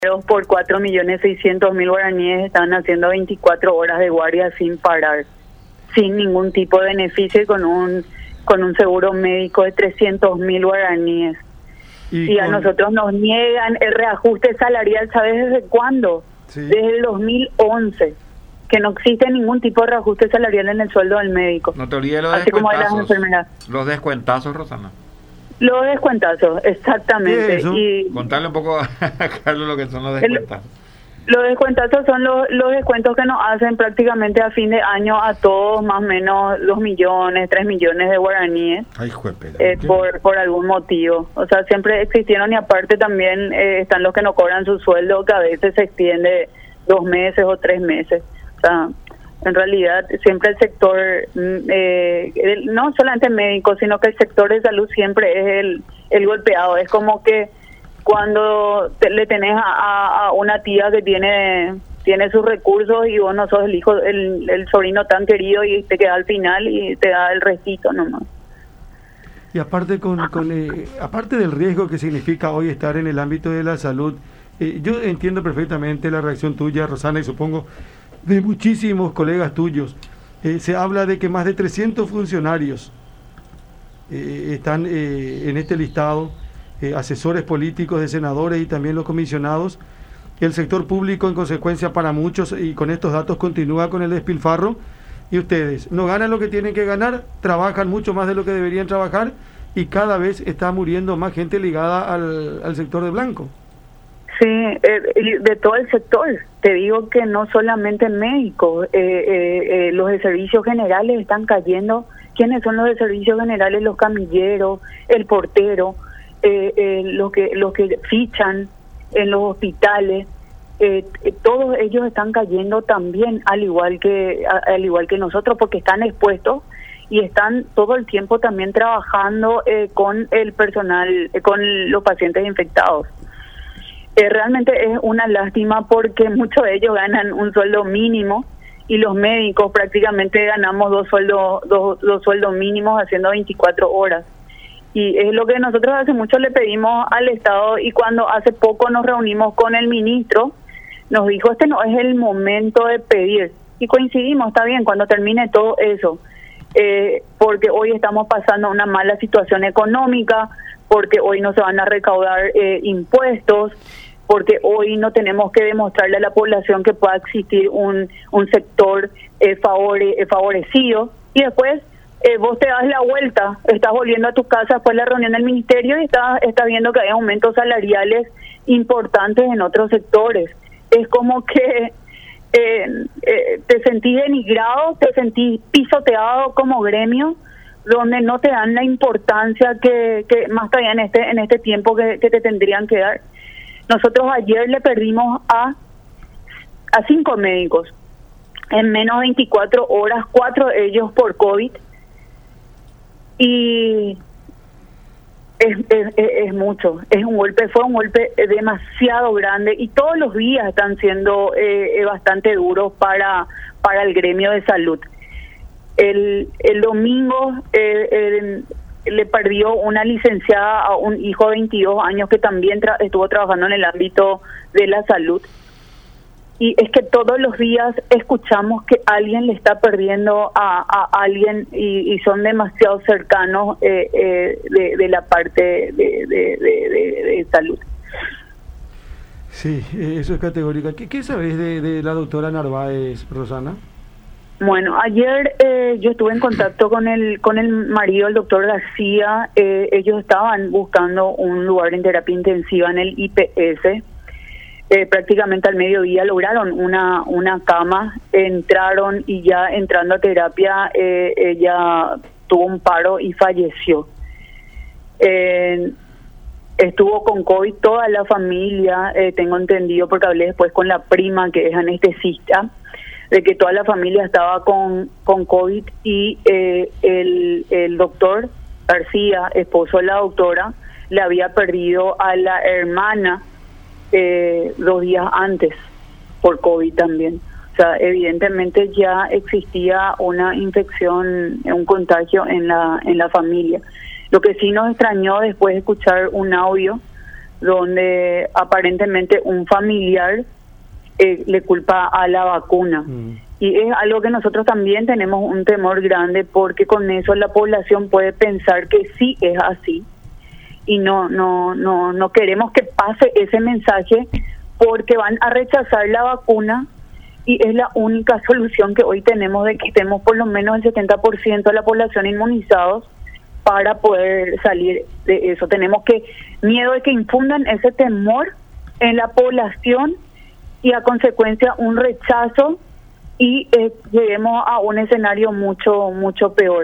por 4.600.000 guaraníes están haciendo 24 horas de guardia sin parar, sin ningún tipo de beneficio y con un seguro médico de 300.000 guaraníes. Y a nosotros nos niegan el reajuste salarial, ¿sabes desde cuándo? Sí. Desde el 2011, que no existe ningún tipo de reajuste salarial en el sueldo del médico. No te olvides los así como de las enfermeras. Los descuentazos, Rosana. Los descuentazos, exactamente. Y contarle un poco a Carlos lo que son los descuentazos. Los descuentazos son los descuentos que nos hacen prácticamente a fin de año a todos, más o menos 2 millones, 3 millones de guaraníes. Ay, juepera, por algún motivo. O sea, siempre existieron y aparte también están los que no cobran su sueldo, que a veces se extiende 2 meses o 3 meses. O sea, en realidad siempre el sector, no solamente médico, sino que el sector de salud siempre es el golpeado. Es como que cuando le tenés a una tía que tiene sus recursos y vos no sos el hijo, el sobrino tan querido y te queda al final y te da el restito nomás. Y aparte aparte del riesgo que significa hoy estar en el ámbito de la salud, yo entiendo perfectamente la reacción tuya, Rosana, y supongo de muchísimos colegas tuyos. Se habla de que más de 300 funcionarios están en este listado, asesores políticos de senadores y también los comisionados. El sector público, en consecuencia, para muchos, y con estos datos continúa con el despilfarro, y ustedes no ganan lo que tienen que ganar, trabajan mucho más de lo que deberían trabajar, y cada vez está muriendo más gente ligada al sector de blanco. Sí, de todo el sector. Te digo que no solamente médicos, los de servicios generales están cayendo. ¿Quiénes son los de servicios generales? Los camilleros, el portero, los que fichan en los hospitales, todos ellos están cayendo también, al igual que nosotros, porque están expuestos y están todo el tiempo también trabajando con el personal, con los pacientes infectados. Realmente es una lástima porque muchos de ellos ganan un sueldo mínimo y los médicos prácticamente ganamos dos sueldos mínimos haciendo 24 horas. Y es lo que nosotros hace mucho le pedimos al Estado, y cuando hace poco nos reunimos con el ministro, nos dijo, este no es el momento de pedir. Y coincidimos, está bien, cuando termine todo eso, porque hoy estamos pasando una mala situación económica, porque hoy no se van a recaudar impuestos, porque hoy no tenemos que demostrarle a la población que pueda existir un sector favorecido, y después vos te das la vuelta, estás volviendo a tu casa después de la reunión del ministerio y estás viendo que hay aumentos salariales importantes en otros sectores. Es como que te sentís denigrado, te sentís pisoteado como gremio, donde no te dan la importancia que más todavía en este tiempo que te tendrían que dar. Nosotros ayer le perdimos a 5 médicos en menos de 24 horas, 4 de ellos por COVID, y es mucho, fue un golpe demasiado grande, y todos los días están siendo bastante duros para el gremio de salud. El domingo le perdió una licenciada a un hijo de 22 años que también estuvo trabajando en el ámbito de la salud. Y es que todos los días escuchamos que alguien le está perdiendo a alguien, y son demasiado cercanos de la parte de salud. Sí, eso es categórica. ¿Qué sabes de la doctora Narváez, Rosana? Bueno, ayer yo estuve en contacto con el marido, el doctor García. Ellos estaban buscando un lugar en terapia intensiva en el IPS. Prácticamente al mediodía lograron una cama, entraron, y ya entrando a terapia ella tuvo un paro y falleció. Estuvo con COVID toda la familia, tengo entendido porque hablé después con la prima que es anestesista, de que toda la familia estaba con COVID, y el doctor García, esposo de la doctora, le había perdido a la hermana 2 días antes por COVID también. O sea, evidentemente ya existía una infección, un contagio en la familia. Lo que sí nos extrañó después de escuchar un audio donde aparentemente un familiar le culpa a la vacuna. Y es algo que nosotros también tenemos un temor grande, porque con eso la población puede pensar que sí es así. Y no queremos que pase ese mensaje, porque van a rechazar la vacuna, y es la única solución que hoy tenemos, de que estemos por lo menos el 70% de la población inmunizados para poder salir de eso. Tenemos miedo de que infundan ese temor en la población y a consecuencia un rechazo, y lleguemos a un escenario mucho peor.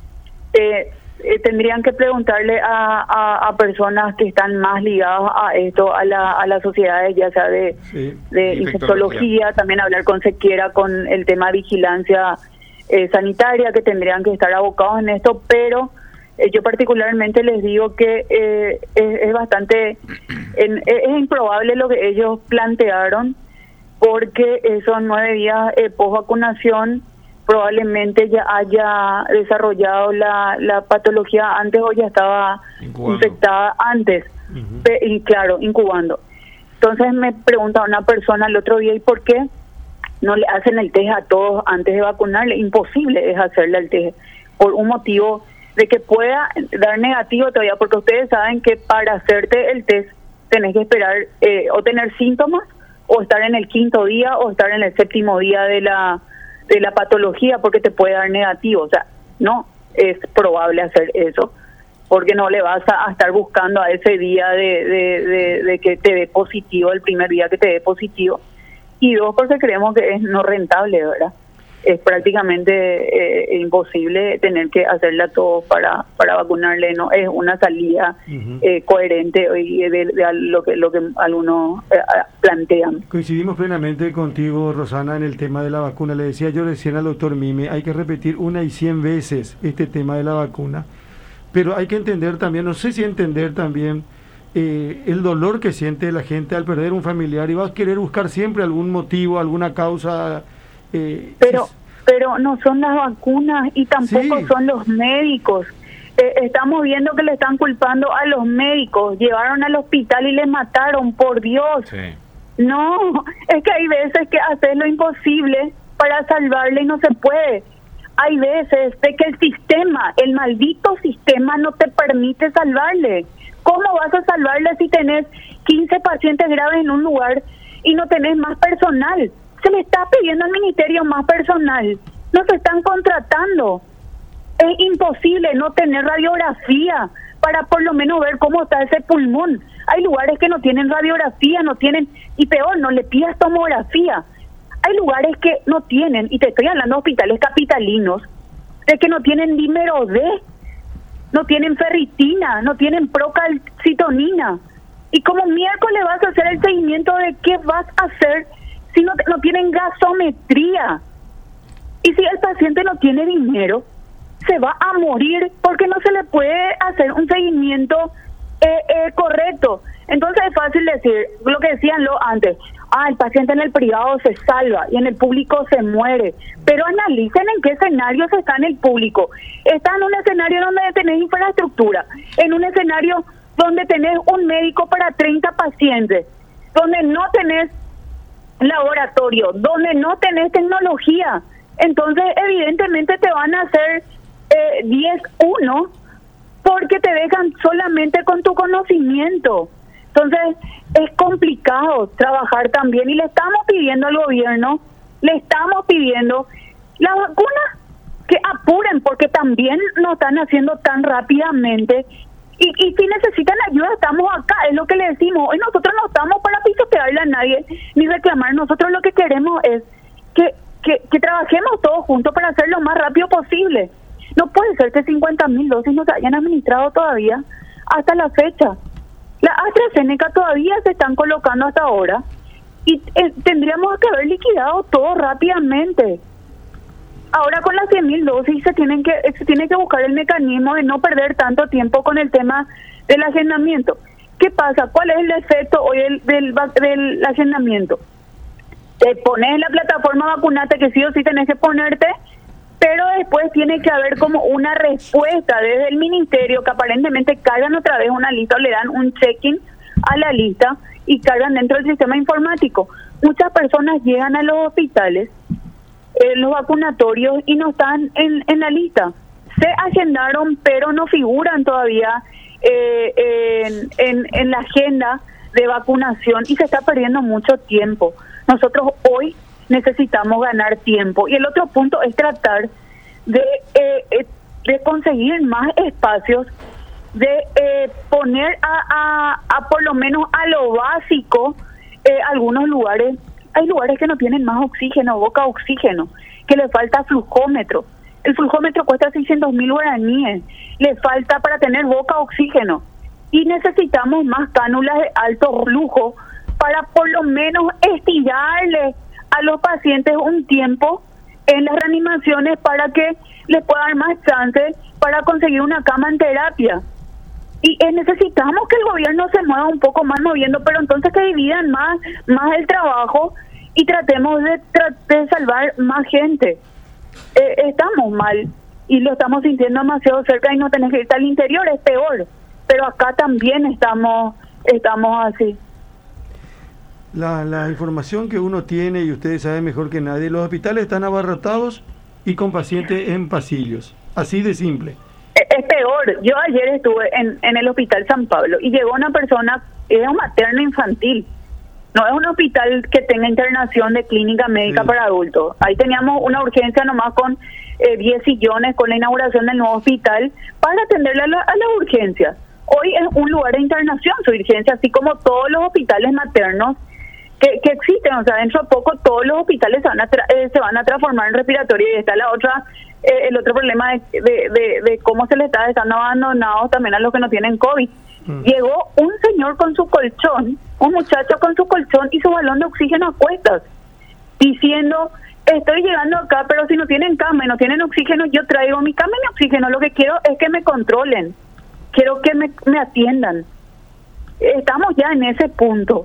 Tendrían que preguntarle a personas que están más ligadas a esto, a las sociedades, ya sea de infectología, también hablar con Sequiera con el tema de vigilancia sanitaria, que tendrían que estar abocados en esto, pero yo particularmente les digo que es bastante es improbable lo que ellos plantearon, porque esos 9 días post vacunación probablemente ya haya desarrollado la patología antes, o ya estaba infectada antes, y claro, incubando. Entonces me pregunta una persona el otro día, ¿y por qué no le hacen el test a todos antes de vacunarle? Imposible es hacerle el test, por un motivo de que pueda dar negativo todavía, porque ustedes saben que para hacerte el test tenés que esperar o tener síntomas, o estar en el 5º día, o estar en el 7º día de la patología, porque te puede dar negativo. O sea, no es probable hacer eso, porque no le vas a estar buscando a ese día de que te dé positivo, el primer día que te dé positivo. Y 2, porque creemos que es no rentable, ¿verdad? Es prácticamente imposible tener que hacerla todo para vacunarle. No es una salida coherente de lo que algunos plantean. Coincidimos plenamente contigo, Rosana, en el tema de la vacuna. Le decía yo recién al doctor Mime, hay que repetir 1 y 100 veces este tema de la vacuna, pero hay que entender también, no sé si entender también el dolor que siente la gente al perder un familiar, y va a querer buscar siempre algún motivo, alguna causa. Pero no son las vacunas, y tampoco son los médicos. Estamos viendo que le están culpando a los médicos. Llevaron al hospital y les mataron, por Dios. No, es que hay veces que haces lo imposible para salvarle y no se puede. Hay veces de que el maldito sistema no te permite salvarle. ¿Cómo vas a salvarle si tenés 15 pacientes graves en un lugar y no tenés más personal? Se le está pidiendo al ministerio más personal, no se están contratando. Es imposible no tener radiografía para por lo menos ver cómo está ese pulmón. Hay lugares que no tienen radiografía, y peor, no le pidas tomografía. Hay lugares que no tienen, y te estoy hablando de hospitales capitalinos, de que no tienen dímero D, no tienen ferritina, no tienen procalcitonina. ¿Y cómo miércoles vas a hacer el seguimiento de qué vas a hacer si no tienen gasometría? Y si el paciente no tiene dinero, se va a morir porque no se le puede hacer un seguimiento correcto. Entonces es fácil decir lo que decían antes, el paciente en el privado se salva y en el público se muere. Pero analicen en qué escenario se está en el público. Está en un escenario donde tenés infraestructura, en un escenario donde tenés un médico para 30 pacientes, donde no tenés laboratorio, donde no tenés tecnología. Entonces evidentemente te van a hacer 10-1 porque te dejan solamente con tu conocimiento. Entonces es complicado trabajar también, y le estamos pidiendo al gobierno, le estamos pidiendo las vacunas que apuren, porque también no están haciendo tan rápidamente. Y si necesitan ayuda, estamos acá, es lo que le decimos. Hoy nosotros no estamos para pisotearle a nadie ni reclamar. Nosotros lo que queremos es que trabajemos todos juntos para hacer lo más rápido posible. No puede ser que 50.000 dosis no se hayan administrado todavía hasta la fecha. La AstraZeneca todavía se están colocando hasta ahora, y tendríamos que haber liquidado todo rápidamente. Ahora con las 100.000 dosis se tiene que buscar el mecanismo de no perder tanto tiempo con el tema del agendamiento. ¿Qué pasa? ¿Cuál es el efecto hoy del agendamiento? Te pones en la plataforma Vacunate, que sí o sí tenés que ponerte, pero después tiene que haber como una respuesta desde el ministerio, que aparentemente cargan otra vez una lista o le dan un check-in a la lista y cargan dentro del sistema informático. Muchas personas llegan a los hospitales, los vacunatorios, y no están en la lista. Se agendaron, pero no figuran todavía en la agenda de vacunación y se está perdiendo mucho tiempo. Nosotros hoy necesitamos ganar tiempo. Y el otro punto es tratar de conseguir más espacios, de poner a por lo menos a lo básico algunos lugares. Hay lugares que no tienen más oxígeno, boca oxígeno, que le falta flujómetro. El flujómetro cuesta 600.000 guaraníes. Le falta para tener boca oxígeno. Y necesitamos más cánulas de alto flujo para por lo menos estirarle a los pacientes un tiempo en las reanimaciones para que les pueda dar más chance para conseguir una cama en terapia. Y necesitamos que el gobierno se mueva un poco más moviendo, pero entonces que dividan más el trabajo y tratemos de salvar más gente. Estamos mal y lo estamos sintiendo demasiado cerca y no tenés que irte al interior, es peor. Pero acá también estamos así. La información que uno tiene, y ustedes saben mejor que nadie, los hospitales están abarrotados y con pacientes en pasillos. Así de simple. Es peor. Yo ayer estuve en el Hospital San Pablo y llegó una persona, es un materno infantil. No es un hospital que tenga internación de clínica médica para adultos. Ahí teníamos una urgencia nomás con 10 sillones con la inauguración del nuevo hospital para atenderle a las urgencias. Hoy es un lugar de internación su urgencia, así como todos los hospitales maternos que existen. O sea, dentro de poco todos los hospitales se van a transformar en respiratorio, y está el otro problema de cómo se les está dejando abandonados también a los que no tienen COVID. Llegó un señor con su colchón, un muchacho con su colchón y su balón de oxígeno a cuestas, diciendo: estoy llegando acá, pero si no tienen cama y no tienen oxígeno, yo traigo mi cama y mi oxígeno. Lo que quiero es que me controlen, quiero que me atiendan. Estamos ya en ese punto,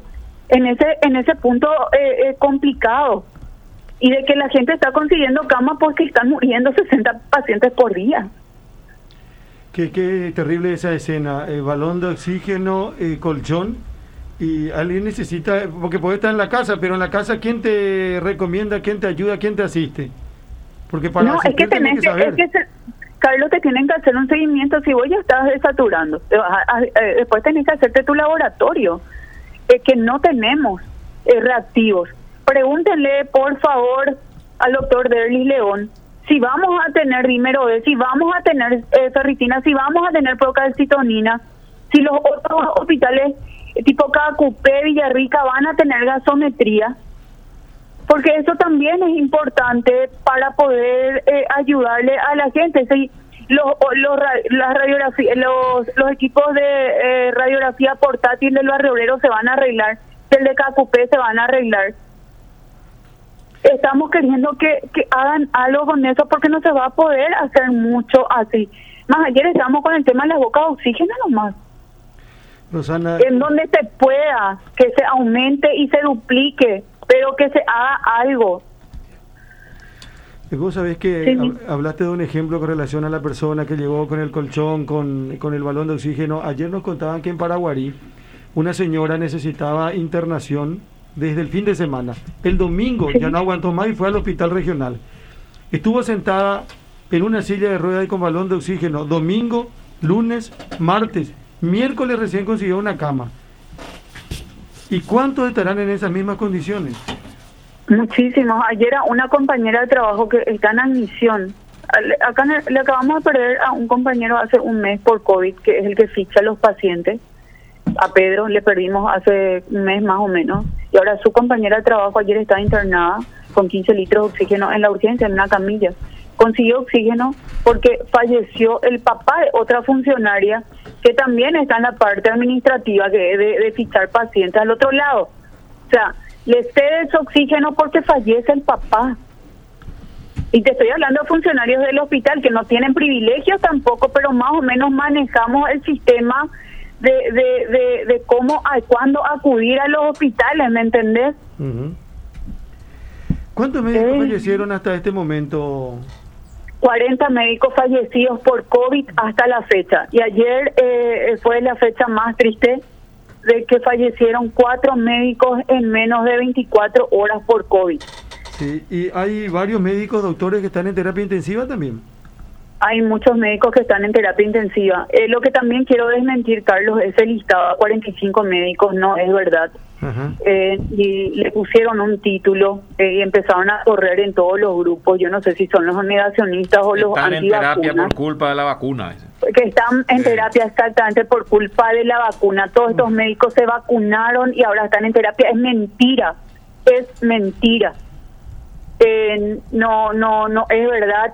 complicado, y de que la gente está consiguiendo cama porque están muriendo 60 pacientes por día. Qué terrible esa escena, balón de oxígeno, colchón, y alguien necesita, porque puede estar en la casa, pero en la casa, ¿quién te recomienda, quién te ayuda, quién te asiste? Porque para no, es que Carlos, te tienen que hacer un seguimiento. Si vos ya estás desaturando, después tenés que hacerte tu laboratorio, que no tenemos reactivos. Pregúntenle, por favor, al doctor Derlis León si vamos a tener dímero D, si vamos a tener ferritina, si vamos a tener procalcitonina, si los otros hospitales tipo Cacupé, Villarrica van a tener gasometría, porque eso también es importante para poder ayudarle a la gente. Si los equipos de radiografía portátil del Barrio Obrero se van a arreglar, el de Cacupé se van a arreglar. Estamos queriendo que hagan algo con eso, porque no se va a poder hacer mucho así. Más ayer estábamos con el tema de las bocas de oxígeno nomás. Rosana, en donde se pueda, que se aumente y se duplique, pero que se haga algo. Vos sabés que hablaste de un ejemplo con relación a la persona que llegó con el colchón, con el balón de oxígeno. Ayer nos contaban que en Paraguarí una señora necesitaba internación desde el fin de semana. El domingo ya no aguantó más y fue al hospital regional. Estuvo sentada en una silla de ruedas y con balón de oxígeno domingo, lunes, martes, miércoles recién consiguió una cama. ¿Y cuántos estarán en esas mismas condiciones? Muchísimos. Ayer a una compañera de trabajo que está en admisión, acá le acabamos de perder a un compañero hace un mes por COVID, que es el que ficha a los pacientes. A Pedro le perdimos hace un mes más o menos, y ahora su compañera de trabajo ayer está internada con 15 litros de oxígeno en la urgencia, en una camilla. Consiguió oxígeno porque falleció el papá de otra funcionaria que también está en la parte administrativa, que es de fichar pacientes al otro lado. O sea, le cede su oxígeno porque fallece el papá. Y te estoy hablando de funcionarios del hospital que no tienen privilegios tampoco, pero más o menos manejamos el sistema de cómo, cuándo acudir a los hospitales, ¿me entendés? ¿Cuántos médicos fallecieron hasta este momento? 40 médicos fallecidos por COVID hasta la fecha. Y ayer fue la fecha más triste de que fallecieron 4 médicos en menos de 24 horas por COVID. Sí, y hay varios médicos, doctores, que están en terapia intensiva también. Hay muchos médicos que están en terapia intensiva. Lo que también quiero desmentir, Carlos, es el listado a 45 médicos, no es verdad. Y le pusieron un título y empezaron a correr en todos los grupos. Yo no sé si son los negacionistas o los antivacunas. Están en terapia por culpa de la vacuna. Que están en terapia exactamente por culpa de la vacuna. Todos estos médicos se vacunaron y ahora están en terapia. Es mentira, es mentira. No es verdad.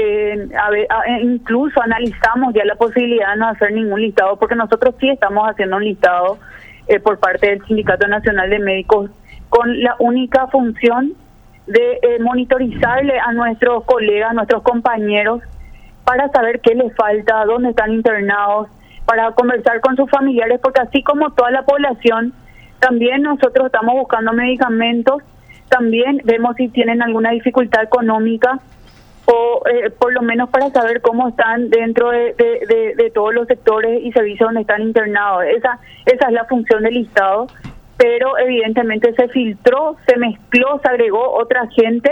Incluso analizamos ya la posibilidad de no hacer ningún listado, porque nosotros sí estamos haciendo un listado por parte del Sindicato Nacional de Médicos con la única función de monitorizarle a nuestros colegas, nuestros compañeros, para saber qué les falta, dónde están internados, para conversar con sus familiares, porque así como toda la población, también nosotros estamos buscando medicamentos. También vemos si tienen alguna dificultad económica o por lo menos para saber cómo están dentro de todos los sectores y servicios donde están internados. Esa es la función del listado, pero evidentemente se filtró, se mezcló, se agregó otra gente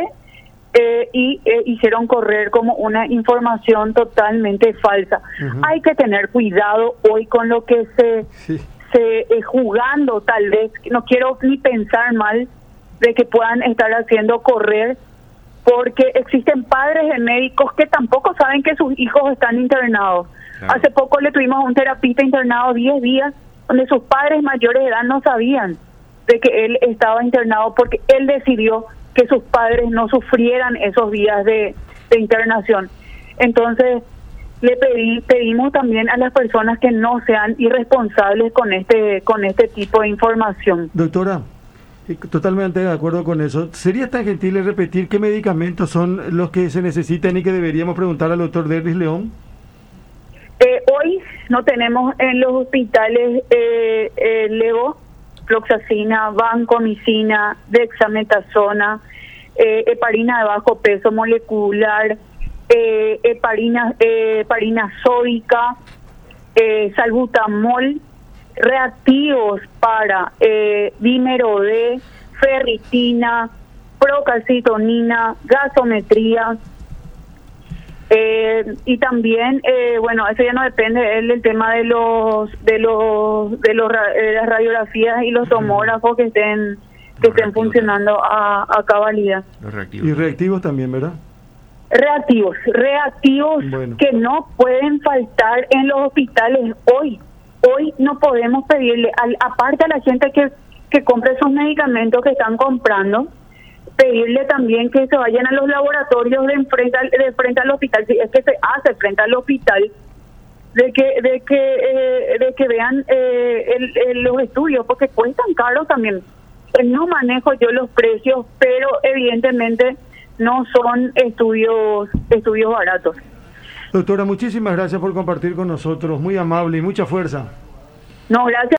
y hicieron correr como una información totalmente falsa. Hay que tener cuidado hoy con lo que se jugando, tal vez, no quiero ni pensar mal, de que puedan estar haciendo correr, porque existen padres de médicos que tampoco saben que sus hijos están internados. Claro. Hace poco le tuvimos a un terapista internado 10 días, donde sus padres mayores de edad no sabían de que él estaba internado, porque él decidió que sus padres no sufrieran esos días de internación. Entonces, pedimos también a las personas que no sean irresponsables con este tipo de información. Doctora, totalmente de acuerdo con eso. ¿Sería tan gentil de repetir qué medicamentos son los que se necesitan y que deberíamos preguntar al doctor Derlis León? Hoy no tenemos en los hospitales levofloxacina, vancomicina, dexametasona, heparina de bajo peso molecular, heparina sódica, salbutamol, reactivos para dímero D, ferritina, procalcitonina, gasometría, y también bueno, eso ya no depende del tema de las radiografías y los tomógrafos que estén funcionando a cabalidad. Y reactivos también, ¿verdad? Reactivos bueno, que no pueden faltar en los hospitales hoy no podemos pedirle, aparte a la gente que compre esos medicamentos que están comprando, pedirle también que se vayan a los laboratorios de frente al hospital, si es que se hace frente al hospital, de que vean los estudios, porque cuestan caros también. No manejo yo los precios, pero evidentemente no son estudios baratos. Doctora, muchísimas gracias por compartir con nosotros, muy amable y mucha fuerza. No, gracias.